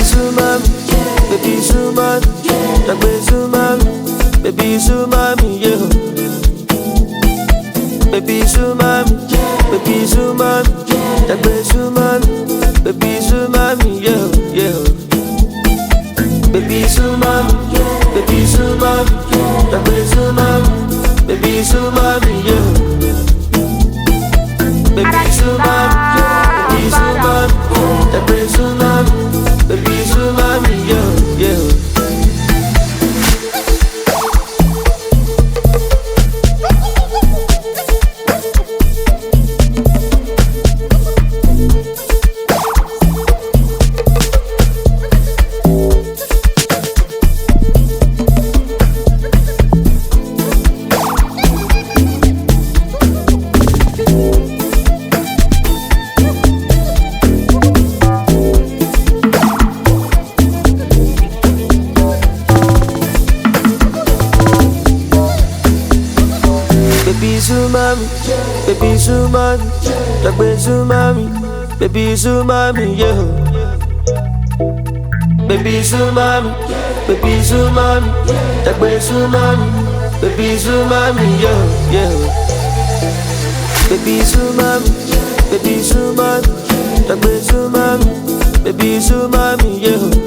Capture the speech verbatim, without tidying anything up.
sumami, baby sumami, dagbe sumami, baby sumami, yeah. Baby sumami, baby sumami, dagbe sumami, baby sumami, yeah, yeah. Baby sumami, baby sumami, dagbe sumami, baby sumami, yeah. Baby sumami, baby sumami, dagbe sumami, baby sumami, yeah, yeah. Baby sumami, baby sumami, dagbe sumami, baby sumami, yeah. Baby sumami, baby sumami, dagbe sumami, baby sumami, yeah, yeah. Baby sumami, baby sumami, dagbe sumami, baby sumami, yeah.